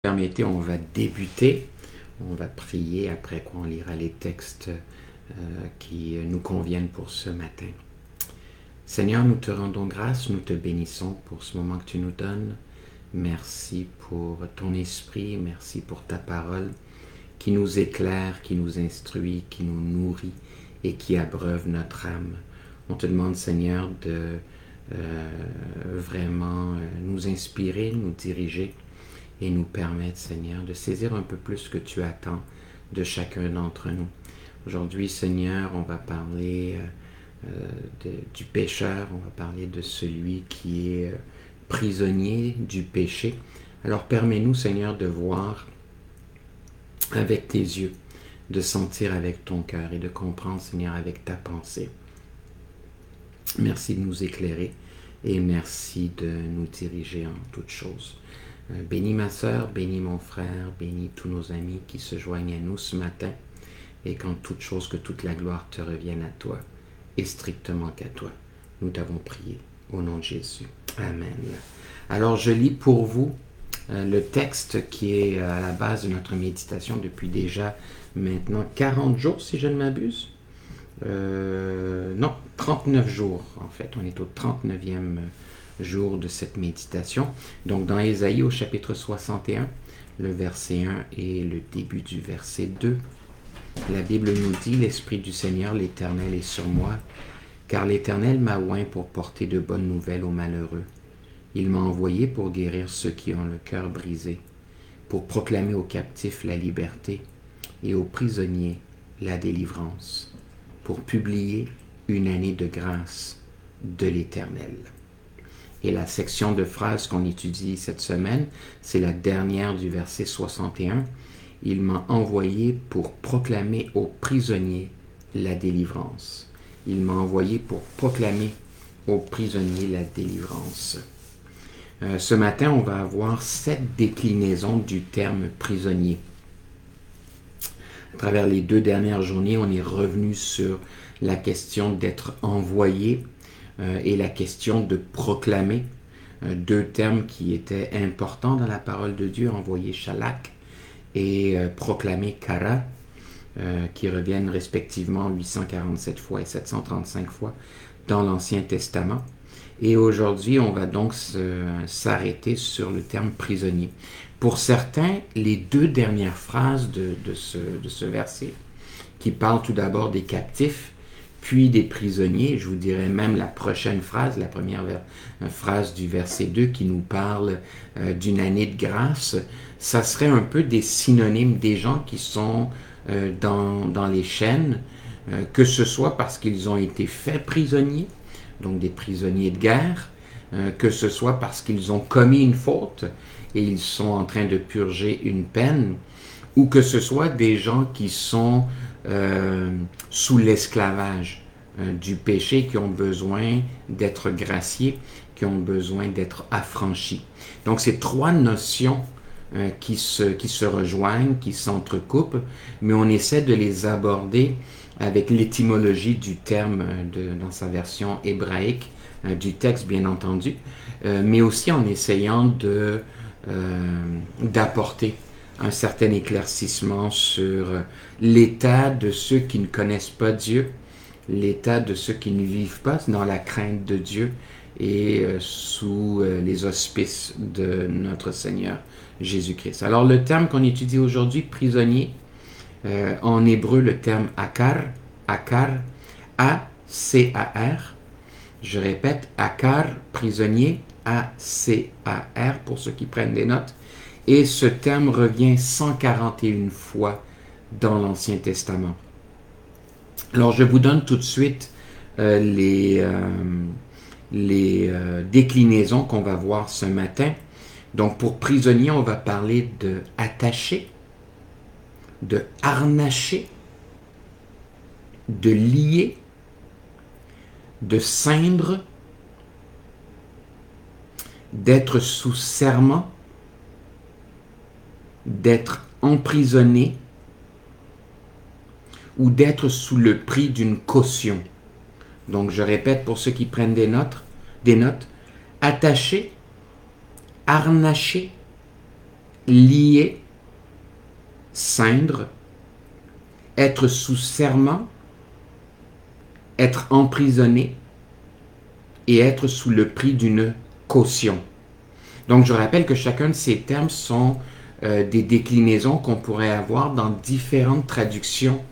Permettez, on va débuter. On va prier, après quoi on lira les textes qui nous conviennent pour ce matin. Seigneur, nous te rendons grâce, nous te bénissons pour ce moment que tu nous donnes. Merci pour ton esprit, merci pour ta parole qui nous éclaire, qui nous instruit, qui nous nourrit et qui abreuve notre âme. On te demande, Seigneur, de vraiment nous inspirer, nous diriger et nous permettre, Seigneur, de saisir un peu plus ce que tu attends de chacun d'entre nous. Aujourd'hui, Seigneur, on va parler du pécheur, on va parler de celui qui est prisonnier du péché. Alors permets-nous, Seigneur, de voir avec tes yeux, de sentir avec ton cœur et de comprendre, Seigneur, avec ta pensée. Merci de nous éclairer et merci de nous diriger en toutes choses. Bénis ma sœur, bénis mon frère, bénis tous nos amis qui se joignent à nous ce matin et qu'en toute chose, que toute la gloire te revienne à toi et strictement qu'à toi. Nous t'avons prié au nom de Jésus. Amen. Alors je lis pour vous le texte qui est à la base de notre méditation depuis déjà maintenant 40 jours si je ne m'abuse. Non, 39 jours en fait. On est au 39e jour de cette méditation. Donc dans Ésaïe au chapitre 61, le verset 1 et le début du verset 2, la Bible nous dit: l'Esprit du Seigneur, l'Éternel est sur moi, car l'Éternel m'a oint pour porter de bonnes nouvelles aux malheureux. Il m'a envoyé pour guérir ceux qui ont le cœur brisé, pour proclamer aux captifs la liberté et aux prisonniers la délivrance, pour publier une année de grâce de l'Éternel. Et la section de phrases qu'on étudie cette semaine, c'est la dernière du verset 61. Il m'a envoyé pour proclamer aux prisonniers la délivrance. Il m'a envoyé pour proclamer aux prisonniers la délivrance. Ce matin, on va avoir 7 déclinaisons du terme prisonnier. À travers les 2 dernières journées, on est revenu sur la question d'être envoyé et la question de proclamer, 2 termes qui étaient importants dans la parole de Dieu, envoyer shalak et proclamer kara, qui reviennent respectivement 847 fois et 735 fois dans l'Ancien Testament. Et aujourd'hui, on va donc s'arrêter sur le terme prisonnier. Pour certains, les 2 dernières phrases de ce verset, qui parlent tout d'abord des captifs, puis des prisonniers, je vous dirais même la prochaine phrase, la première phrase du verset 2 qui nous parle d'une année de grâce, ça serait un peu des synonymes des gens qui sont dans les chaînes, que ce soit parce qu'ils ont été faits prisonniers, donc des prisonniers de guerre, que ce soit parce qu'ils ont commis une faute et ils sont en train de purger une peine, ou que ce soit des gens qui sont sous l'esclavage du péché, qui ont besoin d'être graciés, qui ont besoin d'être affranchis. Donc c'est 3 notions qui se rejoignent, qui s'entrecoupent, mais on essaie de les aborder avec l'étymologie du terme dans sa version hébraïque, du texte bien entendu, mais aussi en essayant d'apporter un certain éclaircissement sur l'état de ceux qui ne connaissent pas Dieu, l'état de ceux qui ne vivent pas dans la crainte de Dieu et sous les auspices de notre Seigneur Jésus-Christ. Alors le terme qu'on étudie aujourd'hui, prisonnier, en hébreu le terme akar, A-C-A-R, je répète, akar, prisonnier, A-C-A-R, pour ceux qui prennent des notes. Et ce terme revient 141 fois dans l'Ancien Testament. Alors, je vous donne tout de suite les déclinaisons qu'on va voir ce matin. Donc, pour prisonnier, on va parler de attaché, de harnacher, de lier, de ceindre, d'être sous serment, d'être emprisonné ou d'être sous le prix d'une caution. Donc je répète pour ceux qui prennent des notes, attaché, harnaché, lié, ceindre, être sous serment, être emprisonné et être sous le prix d'une caution. Donc, je rappelle que chacun de ces termes sont des déclinaisons qu'on pourrait avoir dans différentes traductions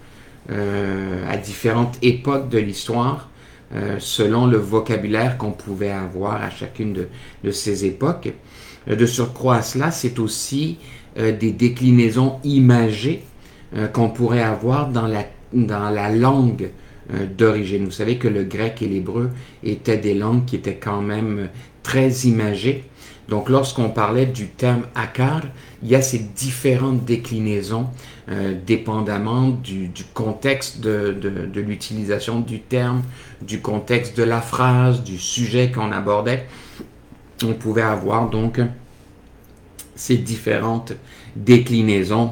à différentes époques de l'histoire, selon le vocabulaire qu'on pouvait avoir à chacune de ces époques. De surcroît à cela, c'est aussi des déclinaisons imagées qu'on pourrait avoir dans la langue d'origine. Vous savez que le grec et l'hébreu étaient des langues qui étaient quand même très imagées. Donc, lorsqu'on parlait du terme akar, il y a ces différentes déclinaisons, dépendamment du contexte de l'utilisation du terme, du contexte de la phrase, du sujet qu'on abordait. On pouvait avoir donc ces différentes déclinaisons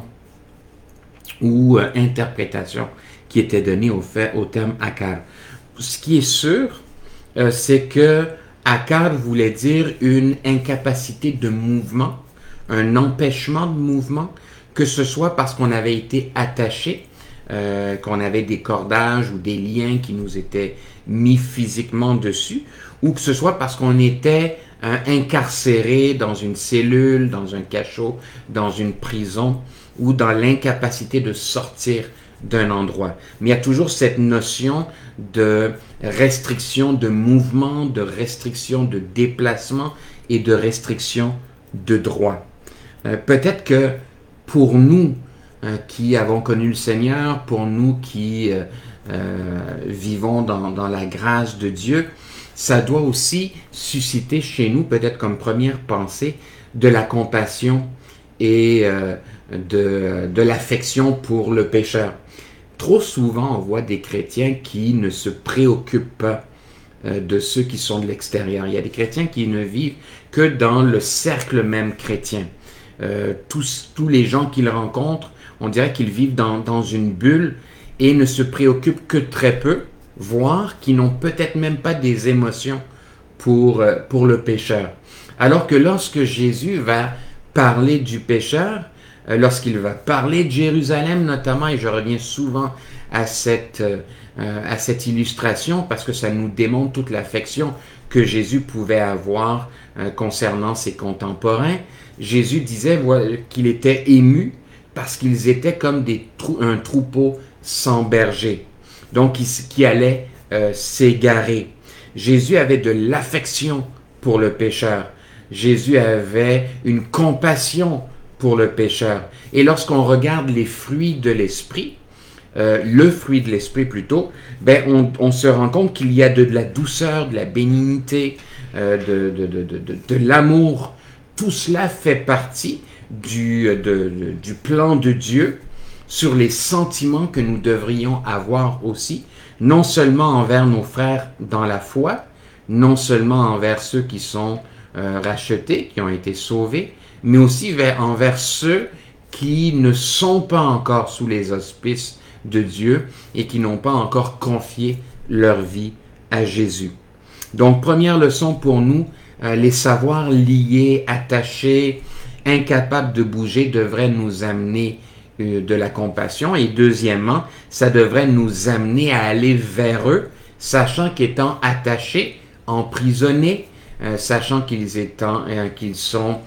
ou interprétations qui étaient données au terme akar. Ce qui est sûr, c'est que akar voulait dire une incapacité de mouvement, un empêchement de mouvement, que ce soit parce qu'on avait été attaché, qu'on avait des cordages ou des liens qui nous étaient mis physiquement dessus, ou que ce soit parce qu'on était incarcéré dans une cellule, dans un cachot, dans une prison, ou dans l'incapacité de sortir d'un endroit. Mais il y a toujours cette notion de restriction de mouvement, de restriction de déplacement et de restriction de droit. Peut-être que pour nous qui avons connu le Seigneur, pour nous qui vivons dans la grâce de Dieu, ça doit aussi susciter chez nous, peut-être comme première pensée, de la compassion et de l'affection pour le pécheur. Trop souvent, on voit des chrétiens qui ne se préoccupent pas de ceux qui sont de l'extérieur. Il y a des chrétiens qui ne vivent que dans le cercle même chrétien. Tous les gens qu'ils rencontrent, on dirait qu'ils vivent dans une bulle et ne se préoccupent que très peu, voire qui n'ont peut-être même pas des émotions pour le pécheur. Alors que lorsque Jésus va parler du pécheur, lorsqu'il va parler de Jérusalem notamment, et je reviens souvent à cette illustration parce que ça nous démontre toute l'affection que Jésus pouvait avoir concernant ses contemporains. Jésus disait qu'il était ému parce qu'ils étaient comme un troupeau sans berger, donc qui allait s'égarer. Jésus avait de l'affection pour le pécheur. Jésus avait une compassion pour le pécheur. Et lorsqu'on regarde les fruits de l'esprit, le fruit de l'esprit plutôt, on se rend compte qu'il y a de la douceur, de la bénignité, de l'amour. Tout cela fait partie du plan de Dieu sur les sentiments que nous devrions avoir aussi, non seulement envers nos frères dans la foi, non seulement envers ceux qui sont rachetés, qui ont été sauvés, mais aussi envers ceux qui ne sont pas encore sous les auspices de Dieu et qui n'ont pas encore confié leur vie à Jésus. Donc, première leçon pour nous, les savoirs liés, attachés, incapables de bouger devraient nous amener de la compassion. Et deuxièmement, ça devrait nous amener à aller vers eux, sachant qu'étant attachés, emprisonnés, sachant qu'ils sont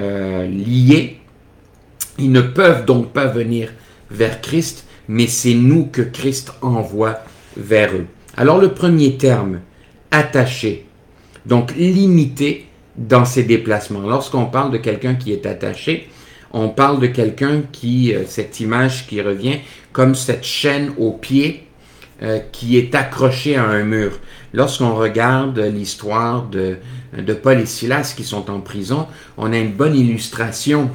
liés, ils ne peuvent donc pas venir vers Christ, mais c'est nous que Christ envoie vers eux. Alors le premier terme, attaché, donc limité dans ses déplacements. Lorsqu'on parle de quelqu'un qui est attaché, on parle de quelqu'un qui, cette image qui revient, comme cette chaîne au pied qui est accrochée à un mur. Lorsqu'on regarde l'histoire de Paul et Silas qui sont en prison, on a une bonne illustration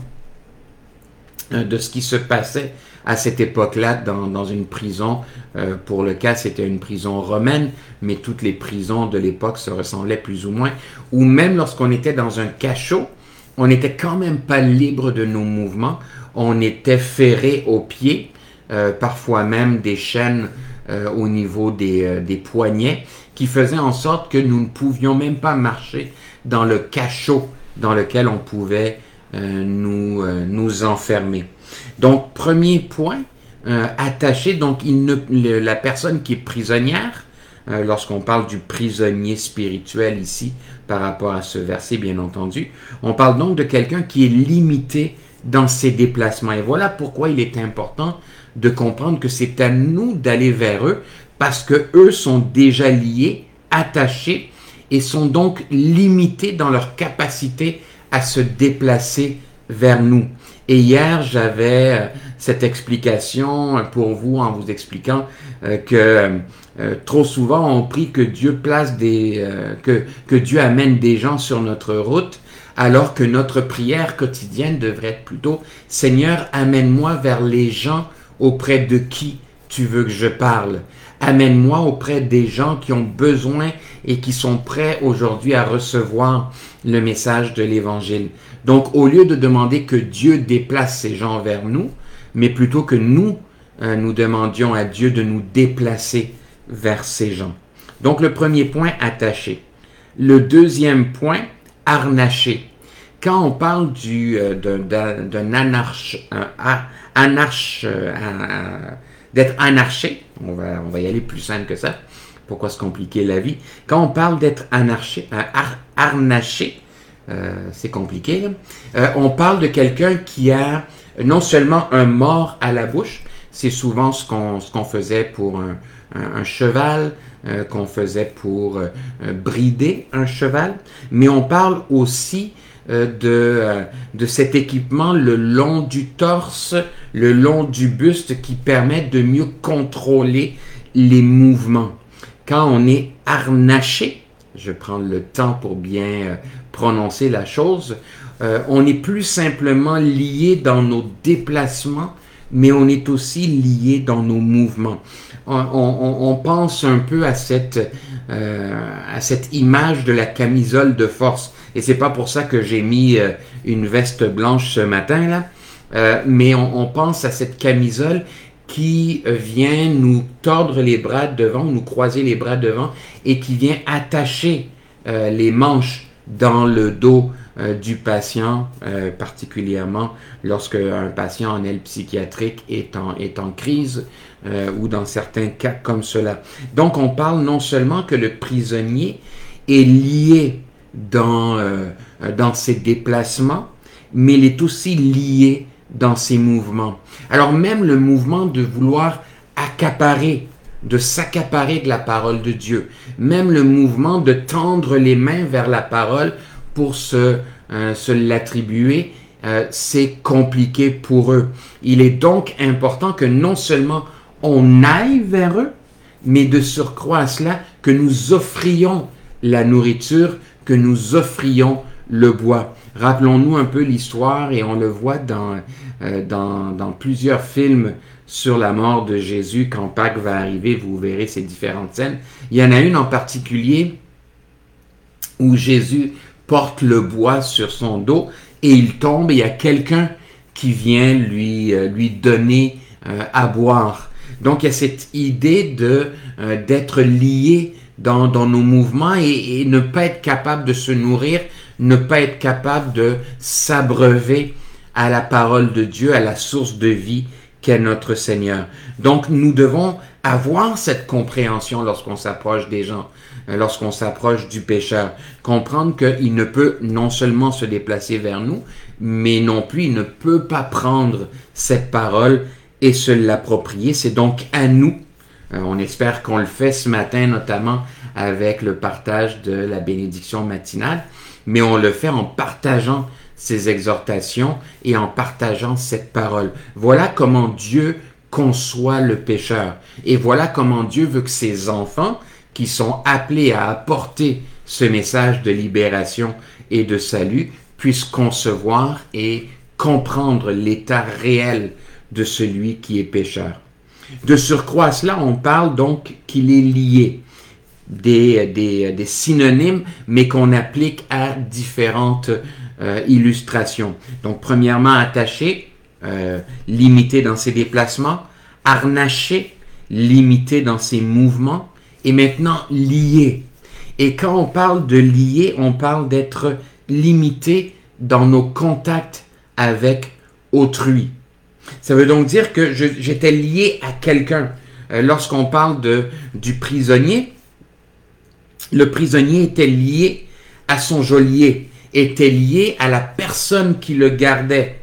de ce qui se passait à cette époque-là dans une prison. Pour le cas, c'était une prison romaine, mais toutes les prisons de l'époque se ressemblaient plus ou moins. Ou même lorsqu'on était dans un cachot, on n'était quand même pas libre de nos mouvements. On était ferré aux pieds, parfois même des chaînes au niveau des poignets, qui faisaient en sorte que nous ne pouvions même pas marcher dans le cachot dans lequel on pouvait nous enfermer. Donc, premier point, attaché, donc la personne qui est prisonnière, lorsqu'on parle du prisonnier spirituel ici, par rapport à ce verset, bien entendu, on parle donc de quelqu'un qui est limité dans ses déplacements. Et voilà pourquoi il est important de comprendre que c'est à nous d'aller vers eux, parce que eux sont déjà liés, attachés, et sont donc limités dans leur capacité à se déplacer vers nous. Et hier, j'avais cette explication pour vous en vous expliquant que trop souvent on prie que Dieu place que Dieu amène des gens sur notre route, alors que notre prière quotidienne devrait être plutôt Seigneur, amène-moi vers les gens auprès de qui tu veux que je parle. Amène-moi auprès des gens qui ont besoin et qui sont prêts aujourd'hui à recevoir le message de l'Évangile. Donc, au lieu de demander que Dieu déplace ces gens vers nous, mais plutôt que nous demandions à Dieu de nous déplacer vers ces gens. Donc, le premier point, attaché. Le deuxième point, harnaché. Quand on parle d'un d'être anarché, on va y aller plus simple que ça, pourquoi se compliquer la vie? Quand on parle d'être harnaché, c'est compliqué, on parle de quelqu'un qui a non seulement un mors à la bouche, c'est souvent ce qu'on faisait pour un cheval, qu'on faisait pour brider un cheval, mais on parle aussi de cet équipement le long du torse, le long du buste qui permet de mieux contrôler les mouvements. Quand on est harnaché, je prends le temps pour bien prononcer la chose, on n'est plus simplement lié dans nos déplacements, mais on est aussi lié dans nos mouvements. On pense un peu à cette image de la camisole de force. Et c'est pas pour ça que j'ai mis une veste blanche ce matin, là. Mais on pense à cette camisole qui vient nous tordre les bras devant, nous croiser les bras devant, et qui vient attacher les manches dans le dos du patient, particulièrement lorsque un patient en aile psychiatrique est en crise ou dans certains cas comme cela. Donc on parle non seulement que le prisonnier est lié dans ses déplacements, mais il est aussi lié dans ses mouvements. Alors même le mouvement de vouloir de s'accaparer de la parole de Dieu, même le mouvement de tendre les mains vers la parole pour se l'attribuer, c'est compliqué pour eux. Il est donc important que non seulement on aille vers eux, mais de surcroît à cela, que nous offrions la nourriture, que nous offrions le bois. Rappelons-nous un peu l'histoire, et on le voit dans plusieurs films sur la mort de Jésus. Quand Pâques va arriver, vous verrez ces différentes scènes. Il y en a une en particulier où Jésus porte le bois sur son dos et il tombe et il y a quelqu'un qui vient lui donner à boire. Donc il y a cette idée d'être lié dans nos mouvements et ne pas être capable de se nourrir, ne pas être capable de s'abreuver à la parole de Dieu, à la source de vie qu'est notre Seigneur. Donc nous devons avoir cette compréhension lorsqu'on s'approche des gens, lorsqu'on s'approche du pécheur, comprendre qu'il ne peut non seulement se déplacer vers nous, mais non plus il ne peut pas prendre cette parole et se l'approprier. C'est donc à nous, on espère qu'on le fait ce matin, notamment avec le partage de la bénédiction matinale, mais on le fait en partageant ces exhortations et en partageant cette parole. Voilà comment Dieu conçoit le pécheur. Et voilà comment Dieu veut que ses enfants, qui sont appelés à apporter ce message de libération et de salut, puissent concevoir et comprendre l'état réel de celui qui est pécheur. De surcroît à cela, on parle donc qu'il est lié. Des synonymes, mais qu'on applique à différentes illustrations. Donc, premièrement, attaché, limité dans ses déplacements, harnaché, limité dans ses mouvements, et maintenant lié. Et quand on parle de lié, on parle d'être limité dans nos contacts avec autrui. Ça veut donc dire que j'étais lié à quelqu'un. Lorsqu'on parle du prisonnier, le prisonnier était lié à son geôlier, était lié à la personne qui le gardait.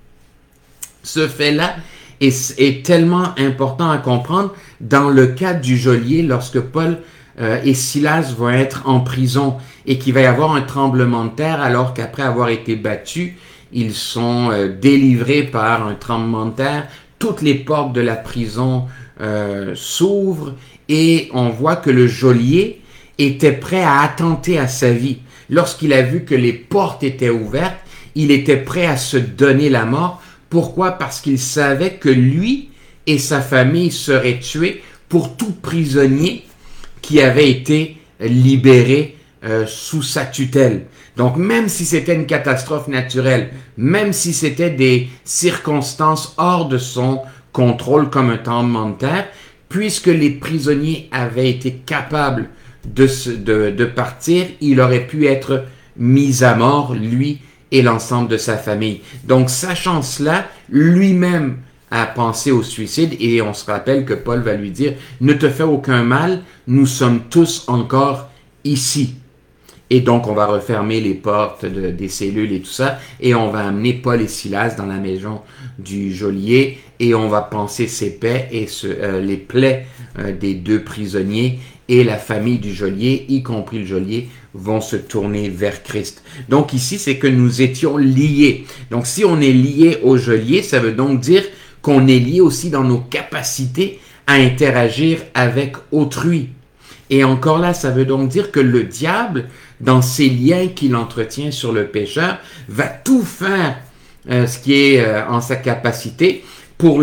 Ce fait-là est tellement important à comprendre dans le cas du geôlier lorsque Paul et Silas vont être en prison et qu'il va y avoir un tremblement de terre alors qu'après avoir été battus, ils sont délivrés par un tremblement de terre. Toutes les portes de la prison s'ouvrent et on voit que le geôlier était prêt à attenter à sa vie. Lorsqu'il a vu que les portes étaient ouvertes, il était prêt à se donner la mort. Pourquoi? Parce qu'il savait que lui et sa famille seraient tués pour tout prisonnier qui avait été libéré sous sa tutelle. Donc, même si c'était une catastrophe naturelle, même si c'était des circonstances hors de son contrôle comme un tremblement de terre, puisque les prisonniers avaient été capables de partir, il aurait pu être mis à mort, lui et l'ensemble de sa famille. Donc, sachant cela, lui-même a pensé au suicide et on se rappelle que Paul va lui dire « Ne te fais aucun mal, nous sommes tous encore ici. » Et donc, on va refermer les portes des cellules et tout ça, et on va amener Paul et Silas dans la maison du geôlier, et on va panser ses plaies et les plaies des deux prisonniers, et la famille du geôlier, y compris le geôlier, vont se tourner vers Christ. Donc ici, c'est que nous étions liés. Donc si on est lié au geôlier, ça veut donc dire qu'on est lié aussi dans nos capacités à interagir avec autrui. Et encore là, ça veut donc dire que le diable, dans ses liens qu'il entretient sur le pécheur, va tout faire ce qui est en sa capacité pour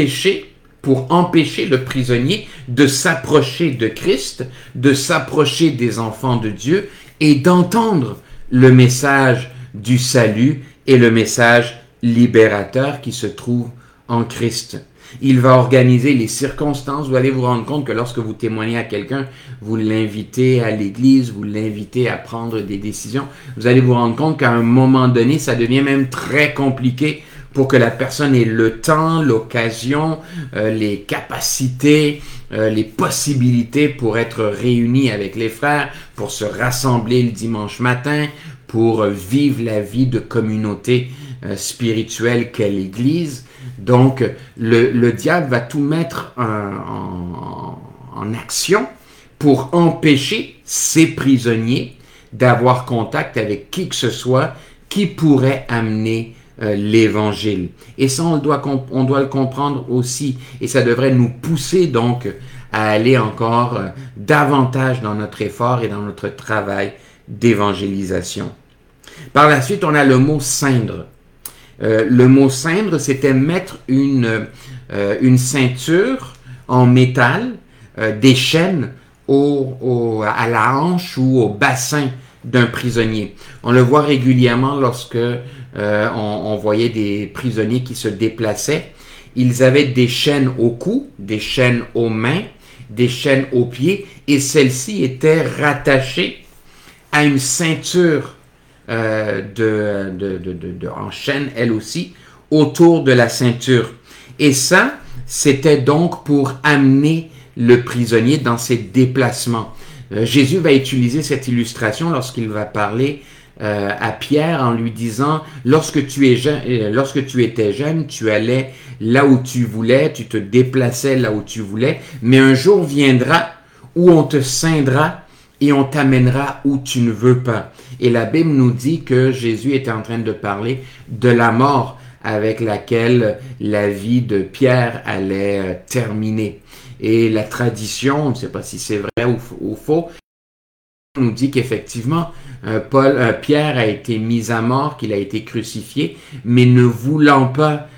empêcher le prisonnier de s'approcher de Christ, de s'approcher des enfants de Dieu et d'entendre le message du salut et le message libérateur qui se trouve en Christ. Il va organiser les circonstances. Vous allez vous rendre compte que lorsque vous témoignez à quelqu'un, vous l'invitez à l'église, vous l'invitez à prendre des décisions. Vous allez vous rendre compte qu'à un moment donné, ça devient même très compliqué pour que la personne ait le temps, l'occasion, les capacités, les possibilités pour être réunie avec les frères, pour se rassembler le dimanche matin, pour vivre la vie de communauté spirituelle qu'est l'Église. Donc, le diable va tout mettre en action pour empêcher ces prisonniers d'avoir contact avec qui que ce soit qui pourrait amener l'Évangile. Et ça, on doit le comprendre aussi. Et ça devrait nous pousser donc à aller encore davantage dans notre effort et dans notre travail d'évangélisation. Par la suite, on a le mot ceindre. Le mot ceindre, c'était mettre une ceinture en métal, des chaînes à la hanche ou au bassin d'un prisonnier. On le voit régulièrement lorsque on voyait des prisonniers qui se déplaçaient. Ils avaient des chaînes au cou, des chaînes aux mains, des chaînes aux pieds, et celles-ci étaient rattachées à une ceinture en chaîne, elle aussi, autour de la ceinture. Et ça, c'était donc pour amener le prisonnier dans ses déplacements. Jésus va utiliser cette illustration lorsqu'il va parler à Pierre en lui disant lorsque tu étais jeune, tu allais là où tu voulais, tu te déplaçais là où tu voulais, mais un jour viendra où on te ceindra et on t'amènera où tu ne veux pas. Et la Bible nous dit que Jésus était en train de parler de la mort avec laquelle la vie de Pierre allait terminer. Et la tradition, on ne sait pas si c'est vrai ou faux, nous dit qu'effectivement, Pierre a été mis à mort, qu'il a été crucifié, mais ne voulant pas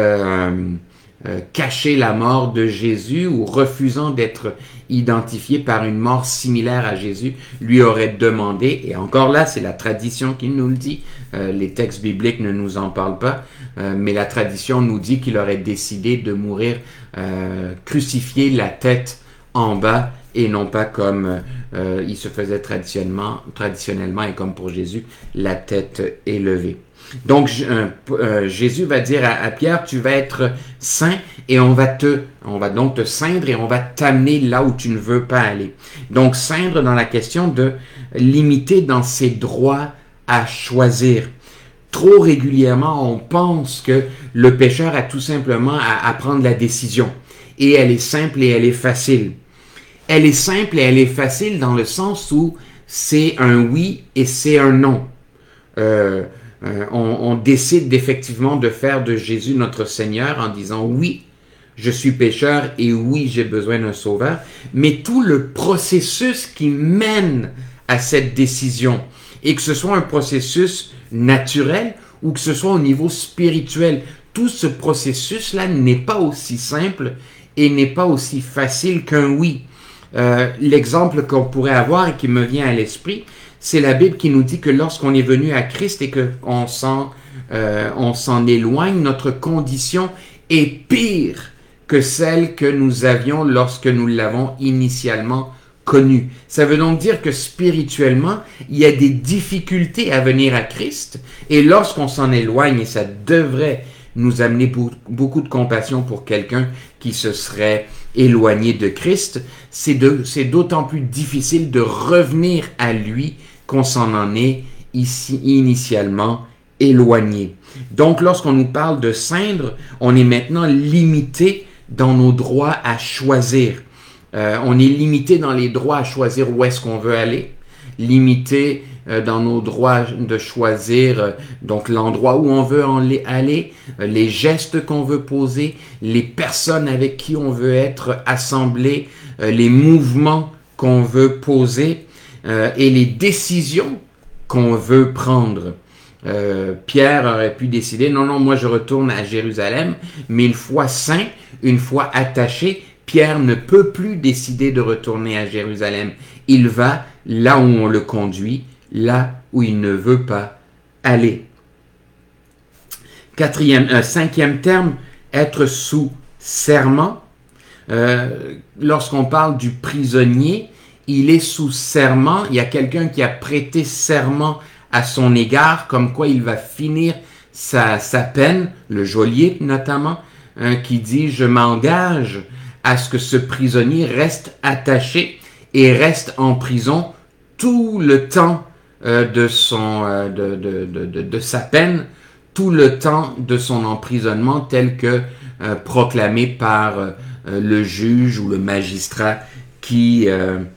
cacher la mort de Jésus ou refusant d'être identifié par une mort similaire à Jésus, lui aurait demandé, et encore là, c'est la tradition qui nous le dit, les textes bibliques ne nous en parlent pas, mais la tradition nous dit qu'il aurait décidé de mourir crucifié la tête en bas et non pas comme il se faisait traditionnellement et comme pour Jésus, la tête élevée. Donc Jésus va dire à Pierre, tu vas être saint et on va donc te ceindre et on va t'amener là où tu ne veux pas aller. Donc ceindre dans la question de limiter dans ses droits à choisir. Trop régulièrement, on pense que le pécheur a tout simplement à prendre la décision. Et elle est simple et elle est facile. Elle est simple et elle est facile dans le sens où c'est un oui et c'est un non. On décide effectivement de faire de Jésus notre Seigneur en disant oui, je suis pécheur et oui, j'ai besoin d'un sauveur. Mais tout le processus qui mène à cette décision, et que ce soit un processus naturel ou que ce soit au niveau spirituel, tout ce processus-là n'est pas aussi simple et n'est pas aussi facile qu'un oui. L'exemple qu'on pourrait avoir et qui me vient à l'esprit, c'est la Bible qui nous dit que lorsqu'on est venu à Christ et qu'on s'en éloigne, notre condition est pire que celle que nous avions lorsque nous l'avons initialement connue. Ça veut donc dire que spirituellement, il y a des difficultés à venir à Christ, et lorsqu'on s'en éloigne, et ça devrait nous amener beaucoup de compassion pour quelqu'un qui se serait éloigné de Christ, c'est d'autant plus difficile de revenir à lui qu'on s'en en est ici initialement éloigné. Donc, lorsqu'on nous parle de ceindre, on est maintenant limité dans nos droits à choisir. On est limité dans les droits à choisir où est-ce qu'on veut aller, limité dans nos droits de choisir donc l'endroit où on veut aller, les gestes qu'on veut poser, les personnes avec qui on veut être assemblé, les mouvements qu'on veut poser et les décisions qu'on veut prendre. Pierre aurait pu décider, non, moi je retourne à Jérusalem, mais une fois saint, une fois attaché, Pierre ne peut plus décider de retourner à Jérusalem. Il va là où on le conduit, là où il ne veut pas aller. Cinquième terme, être sous serment. Lorsqu'on parle du prisonnier, il est sous serment. Il y a quelqu'un qui a prêté serment à son égard, comme quoi il va finir sa peine, le geôlier notamment, qui dit « Je m'engage à ce que ce prisonnier reste attaché et reste en prison tout le temps de sa peine, tout le temps de son emprisonnement tel que proclamé par le juge ou le magistrat qui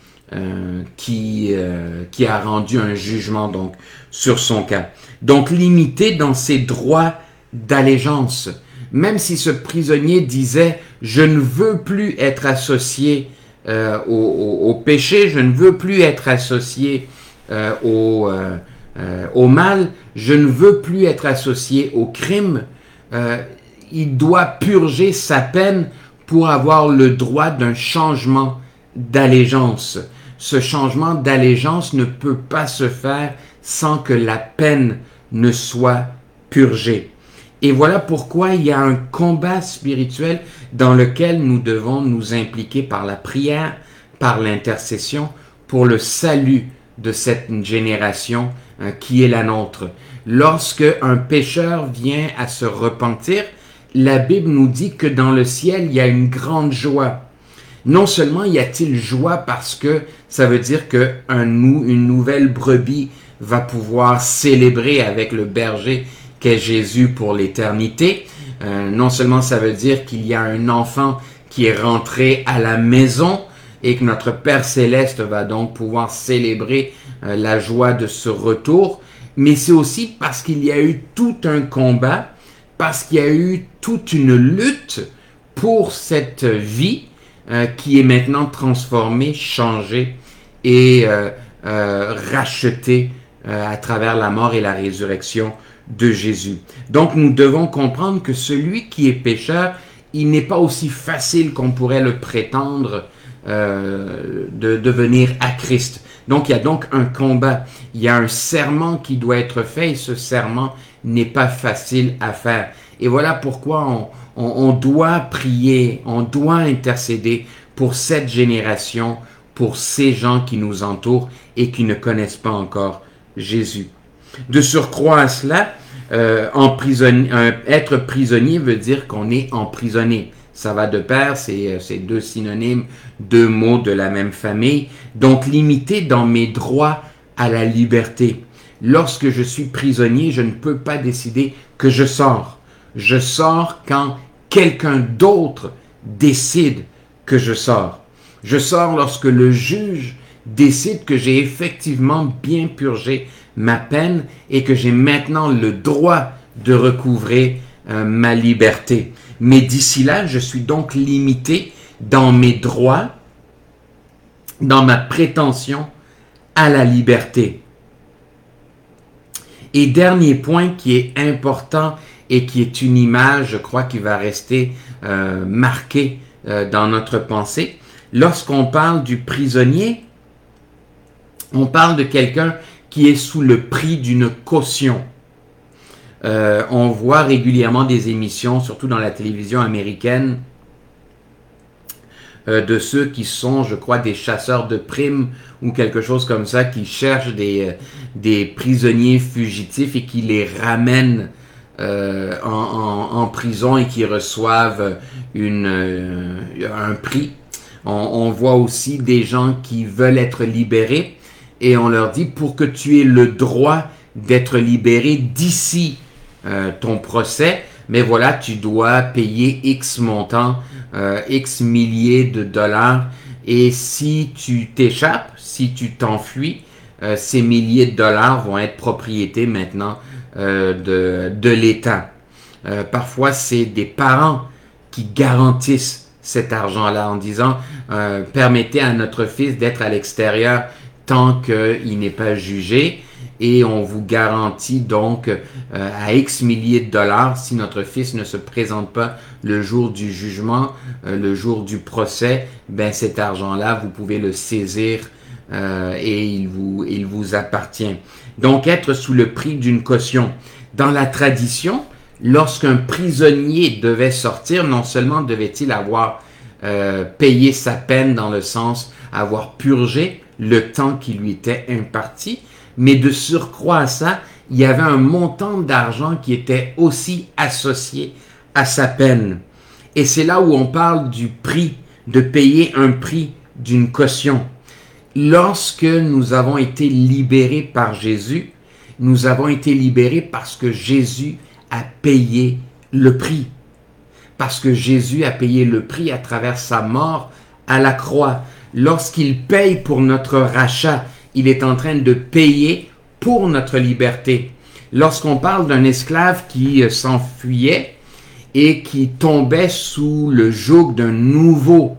a rendu un jugement donc sur son cas. Donc limité dans ses droits d'allégeance. Même si ce prisonnier disait « Je ne veux plus être associé au péché, je ne veux plus être associé au mal, je ne veux plus être associé au crime. » Il doit purger sa peine pour avoir le droit d'un changement d'allégeance. Ce changement d'allégeance ne peut pas se faire sans que la peine ne soit purgée. Et voilà pourquoi il y a un combat spirituel dans lequel nous devons nous impliquer par la prière, par l'intercession, pour le salut de cette génération qui est la nôtre. Lorsque un pécheur vient à se repentir, la Bible nous dit que dans le ciel, il y a une grande joie. Non seulement y a-t-il joie parce que ça veut dire une nouvelle brebis va pouvoir célébrer avec le berger qu'est Jésus pour l'éternité. Non seulement ça veut dire qu'il y a un enfant qui est rentré à la maison et que notre Père Céleste va donc pouvoir célébrer la joie de ce retour, mais c'est aussi parce qu'il y a eu tout un combat, parce qu'il y a eu toute une lutte pour cette vie qui est maintenant transformée, changée et rachetée à travers la mort et la résurrection de Jésus. Donc nous devons comprendre que celui qui est pécheur, il n'est pas aussi facile qu'on pourrait le prétendre de venir à Christ. Donc il y a donc un combat, il y a un serment qui doit être fait et ce serment n'est pas facile à faire. Et voilà pourquoi on doit prier, on doit intercéder pour cette génération pour ces gens qui nous entourent et qui ne connaissent pas encore Jésus. De surcroît à cela, être prisonnier veut dire qu'on est emprisonné. Ça va de pair, c'est deux synonymes, deux mots de la même famille. Donc limité dans mes droits à la liberté. Lorsque je suis prisonnier, je ne peux pas décider que je sors. Je sors quand quelqu'un d'autre décide que je sors. Je sors lorsque le juge décide que j'ai effectivement bien purgé ma peine et que j'ai maintenant le droit de recouvrer ma liberté. Mais d'ici là, je suis donc limité dans mes droits, dans ma prétention à la liberté. Et dernier point qui est important et qui est une image, je crois, qui va rester marquée dans notre pensée. Lorsqu'on parle du prisonnier, on parle de quelqu'un qui est sous le prix d'une caution. On voit régulièrement des émissions, surtout dans la télévision américaine, de ceux qui sont, je crois, des chasseurs de primes ou quelque chose comme ça, qui cherchent des prisonniers fugitifs et qui les ramènent en prison et qui reçoivent un prix. On voit aussi des gens qui veulent être libérés et on leur dit, pour que tu aies le droit d'être libéré d'ici ton procès, mais voilà, tu dois payer X montant, X milliers de dollars, et si tu t'échappes, si tu t'enfuis, ces milliers de dollars vont être propriété maintenant de l'État. Parfois, c'est des parents qui garantissent cet argent-là en disant permettez à notre fils d'être à l'extérieur tant qu'il n'est pas jugé et on vous garantit donc à X milliers de dollars si notre fils ne se présente pas le jour du jugement, le jour du procès, ben cet argent-là vous pouvez le saisir et il vous appartient. Donc être sous le prix d'une caution. Dans la tradition, lorsqu'un prisonnier devait sortir, non seulement devait-il avoir payé sa peine dans le sens avoir purgé le temps qui lui était imparti, mais de surcroît à ça, il y avait un montant d'argent qui était aussi associé à sa peine. Et c'est là où on parle du prix, de payer un prix d'une caution. Lorsque nous avons été libérés par Jésus, nous avons été libérés parce que Jésus a payé le prix. Parce que Jésus a payé le prix à travers sa mort à la croix. Lorsqu'il paye pour notre rachat, il est en train de payer pour notre liberté. Lorsqu'on parle d'un esclave qui s'enfuyait et qui tombait sous le joug d'un nouveau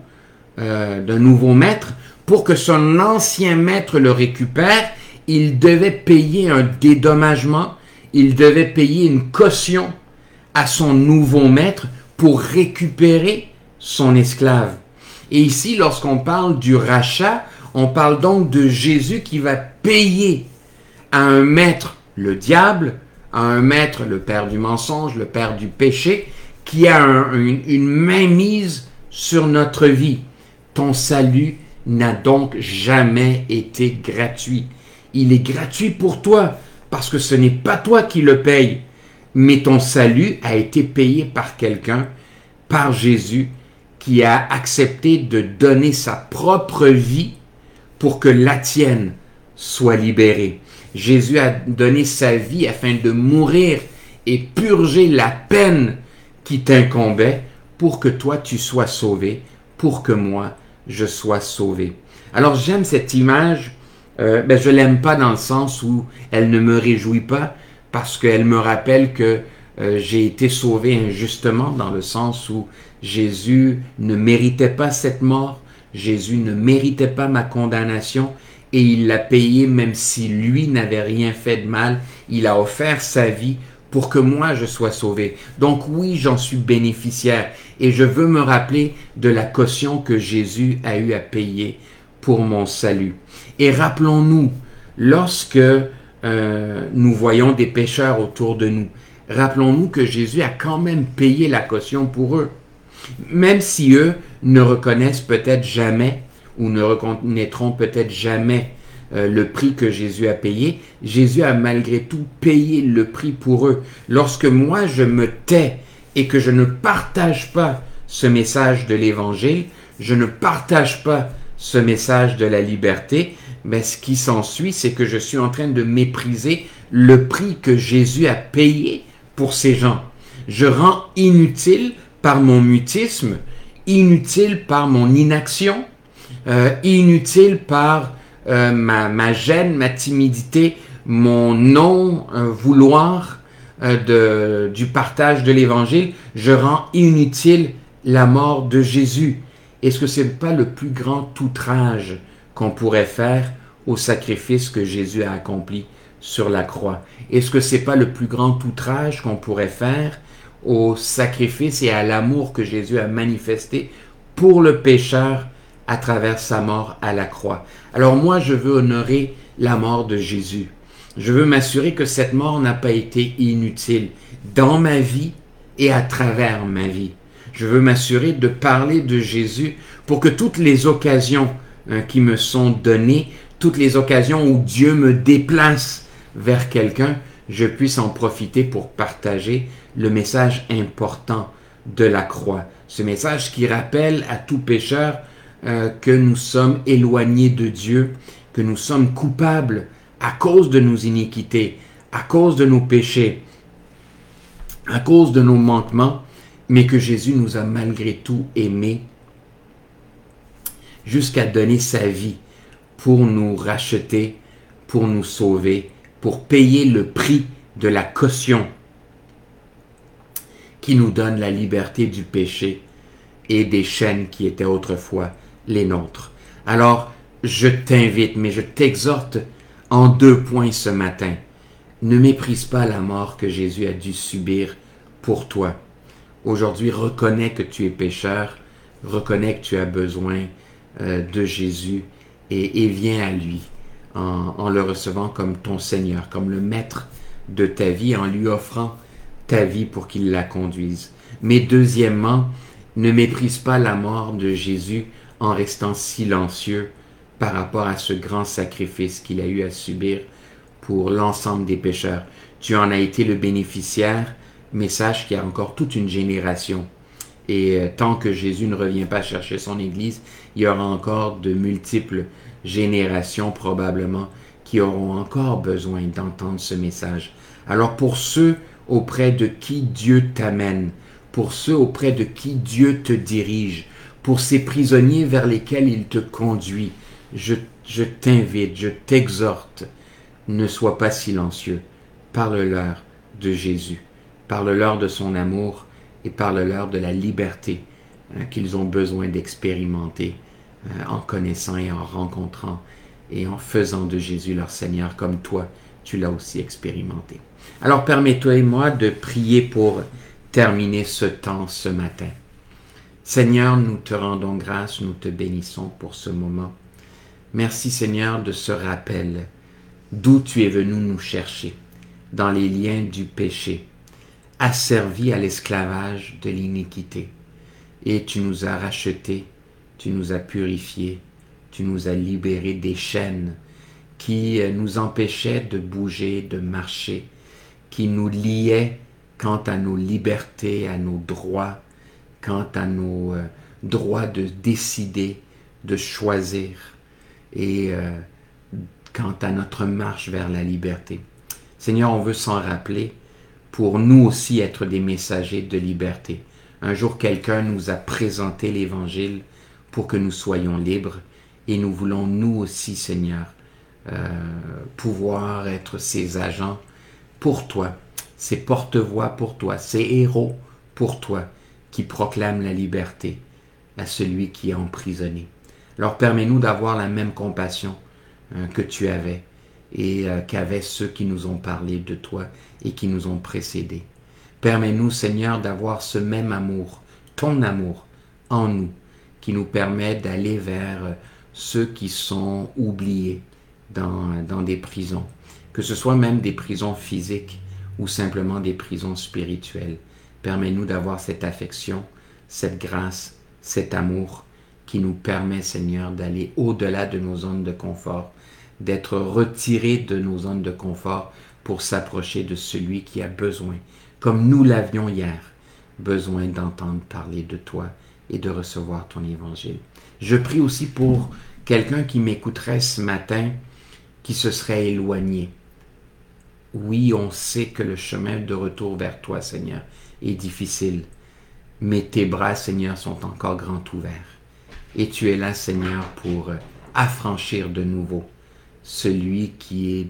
maître, pour que son ancien maître le récupère, il devait payer un dédommagement, il devait payer une caution à son nouveau maître pour récupérer son esclave. Et ici, lorsqu'on parle du rachat, on parle donc de Jésus qui va payer à un maître, le diable, à un maître, le père du mensonge, le père du péché, qui a une mainmise sur notre vie. Ton salut n'a donc jamais été gratuit. Il est gratuit pour toi, parce que ce n'est pas toi qui le paye, mais ton salut a été payé par quelqu'un, par Jésus, qui a accepté de donner sa propre vie pour que la tienne soit libérée. Jésus a donné sa vie afin de mourir et purger la peine qui t'incombait pour que toi tu sois sauvé, pour que moi je sois sauvé. Alors j'aime cette image, je l'aime pas dans le sens où elle ne me réjouit pas, parce qu'elle me rappelle que j'ai été sauvé injustement, dans le sens où Jésus ne méritait pas cette mort, Jésus ne méritait pas ma condamnation, et il l'a payé même si lui n'avait rien fait de mal. Il a offert sa vie pour que moi je sois sauvé. Donc oui, j'en suis bénéficiaire, et je veux me rappeler de la caution que Jésus a eu à payer pour mon salut. Et rappelons-nous, lorsque nous voyons des pécheurs autour de nous, rappelons-nous que Jésus a quand même payé la caution pour eux. Même si eux ne reconnaissent peut-être jamais ou ne reconnaîtront peut-être jamais le prix que Jésus a payé. Jésus a malgré tout payé le prix pour eux. Lorsque moi je me tais et que je ne partage pas ce message de l'Évangile, je ne partage pas ce message de la liberté, mais ce qui s'ensuit, c'est que je suis en train de mépriser le prix que Jésus a payé pour ces gens. Je rends inutile par mon mutisme, inutile par mon inaction, inutile par ma gêne, ma timidité, mon non-vouloir du partage de l'Évangile. Je rends inutile la mort de Jésus. Est-ce que ce n'est pas le plus grand outrage qu'on pourrait faire au sacrifice que Jésus a accompli sur la croix? Est-ce que ce n'est pas le plus grand outrage qu'on pourrait faire au sacrifice et à l'amour que Jésus a manifesté pour le pécheur à travers sa mort à la croix? Alors moi, je veux honorer la mort de Jésus. Je veux m'assurer que cette mort n'a pas été inutile dans ma vie et à travers ma vie. Je veux m'assurer de parler de Jésus pour que toutes les occasions qui me sont données, toutes les occasions où Dieu me déplace vers quelqu'un, je puisse en profiter pour partager le message important de la croix. Ce message qui rappelle à tout pécheur que nous sommes éloignés de Dieu, que nous sommes coupables à cause de nos iniquités, à cause de nos péchés, à cause de nos manquements, mais que Jésus nous a malgré tout aimés jusqu'à donner sa vie pour nous racheter, pour nous sauver, pour payer le prix de la caution qui nous donne la liberté du péché et des chaînes qui étaient autrefois les nôtres. Alors, je t'invite, mais je t'exhorte en 2 points ce matin. Ne méprise pas la mort que Jésus a dû subir pour toi. Aujourd'hui, reconnais que tu es pécheur, reconnais que tu as besoin de Jésus et viens à lui en le recevant comme ton Seigneur, comme le maître de ta vie, en lui offrant ta vie pour qu'il la conduise. Mais deuxièmement, ne méprise pas la mort de Jésus en restant silencieux par rapport à ce grand sacrifice qu'il a eu à subir pour l'ensemble des pécheurs. Tu en as été le bénéficiaire, mais sache qu'il y a encore toute une génération. Et tant que Jésus ne revient pas chercher son Église, il y aura encore de multiples générations probablement qui auront encore besoin d'entendre ce message. Alors pour ceux auprès de qui Dieu t'amène, pour ceux auprès de qui Dieu te dirige, pour ces prisonniers vers lesquels il te conduit, je t'invite, je t'exhorte, ne sois pas silencieux. Parle-leur de Jésus, parle-leur de son amour et parle-leur de la liberté qu'ils ont besoin d'expérimenter en connaissant et en rencontrant et en faisant de Jésus leur Seigneur comme toi, tu l'as aussi expérimenté. Alors permets-toi et moi de prier pour terminer ce temps ce matin. Seigneur, nous te rendons grâce, nous te bénissons pour ce moment. Merci Seigneur de ce rappel d'où tu es venu nous chercher, dans les liens du péché, asservis à l'esclavage de l'iniquité. Et tu nous as rachetés, tu nous as purifiés, tu nous as libérés des chaînes qui nous empêchaient de bouger, de marcher, qui nous liaient quant à nos libertés, à nos droits, quant à nos droits de décider, de choisir, et quant à notre marche vers la liberté. Seigneur, on veut s'en rappeler pour nous aussi être des messagers de liberté. Un jour, quelqu'un nous a présenté l'Évangile pour que nous soyons libres, et nous voulons nous aussi, Seigneur, pouvoir être ces agents pour toi, ces porte-voix pour toi, ces héros pour toi, qui proclament la liberté à celui qui est emprisonné. Alors permets-nous d'avoir la même compassion que tu avais et qu'avaient ceux qui nous ont parlé de toi et qui nous ont précédés. Permets-nous, Seigneur, d'avoir ce même amour, ton amour en nous, qui nous permet d'aller vers ceux qui sont oubliés dans des prisons, que ce soit même des prisons physiques ou simplement des prisons spirituelles. Permets-nous d'avoir cette affection, cette grâce, cet amour qui nous permet, Seigneur, d'aller au-delà de nos zones de confort, d'être retirés de nos zones de confort pour s'approcher de celui qui a besoin, comme nous l'avions hier, besoin d'entendre parler de toi et de recevoir ton évangile. Je prie aussi pour quelqu'un qui m'écouterait ce matin, qui se serait éloigné. Oui, on sait que le chemin de retour vers toi, Seigneur, est difficile, mais tes bras, Seigneur, sont encore grands ouverts. Et tu es là, Seigneur, pour affranchir de nouveau celui qui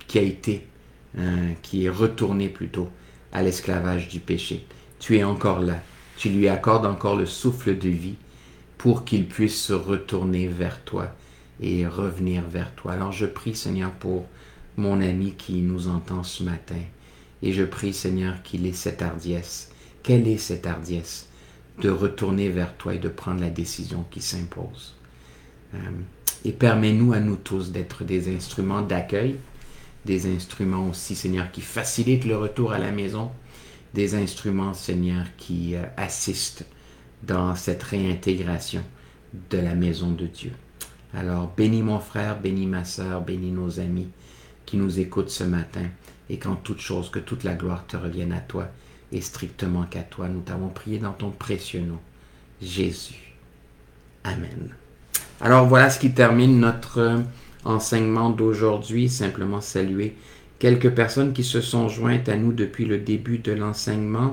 est retourné plutôt à l'esclavage du péché. Tu es encore là. Tu lui accordes encore le souffle de vie pour qu'il puisse se retourner vers toi et revenir vers toi. Alors je prie, Seigneur, pour mon ami qui nous entend ce matin. Et je prie, Seigneur, qu'il ait cette hardiesse. Quelle est cette hardiesse? De retourner vers toi et de prendre la décision qui s'impose. Et permets-nous à nous tous d'être des instruments d'accueil, des instruments aussi, Seigneur, qui facilitent le retour à la maison, des instruments, Seigneur, qui assistent dans cette réintégration de la maison de Dieu. Alors, bénis mon frère, bénis ma sœur, bénis nos amis qui nous écoutent ce matin, et qu'en toute chose, que toute la gloire te revienne à toi, et strictement qu'à toi. Nous t'avons prié dans ton précieux nom, Jésus. Amen. Alors voilà ce qui termine notre enseignement d'aujourd'hui. Simplement saluer quelques personnes qui se sont jointes à nous depuis le début de l'enseignement.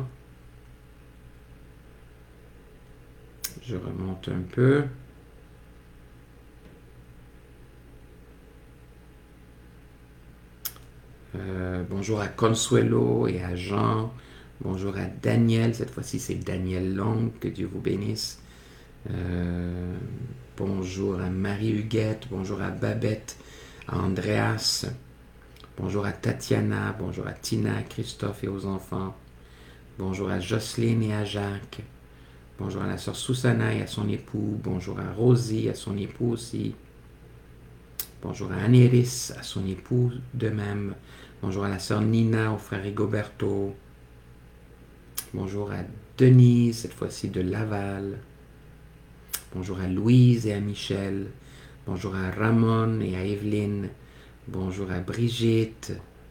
Je remonte un peu. Bonjour à Consuelo et à Jean. Bonjour à Daniel. Cette fois-ci, c'est Daniel Long. Que Dieu vous bénisse. Bonjour à Marie-Huguette. Bonjour à Babette. À Andreas. Bonjour à Tatiana. Bonjour à Tina, Christophe et aux enfants. Bonjour à Jocelyne et à Jacques. Bonjour à la sœur Susanna et à son époux. Bonjour à Rosie, à son époux aussi. Bonjour à Anéris, à son époux de même. Bonjour à la sœur Nina, au frère Rigoberto. Bonjour à Denise, cette fois-ci de Laval. Bonjour à Louise et à Michel. Bonjour à Ramon et à Evelyne. Bonjour à Brigitte.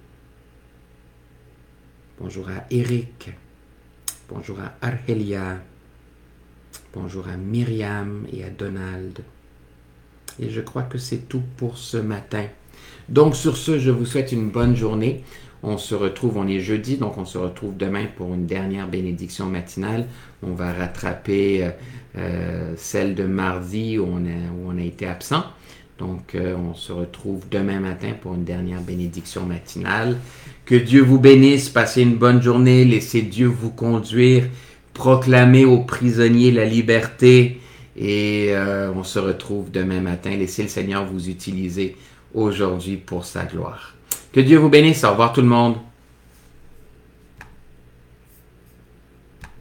Bonjour à Eric. Bonjour à Argelia. Bonjour à Myriam et à Donald. Et je crois que c'est tout pour ce matin. Donc sur ce, je vous souhaite une bonne journée. On se retrouve, on est jeudi, donc on se retrouve demain pour une dernière bénédiction matinale. On va rattraper celle de mardi où on a été absent. Donc on se retrouve demain matin pour une dernière bénédiction matinale. Que Dieu vous bénisse, passez une bonne journée, laissez Dieu vous conduire, proclamez aux prisonniers la liberté. Et on se retrouve demain matin. Laissez le Seigneur vous utiliser aujourd'hui pour sa gloire. Que Dieu vous bénisse. Au revoir tout le monde.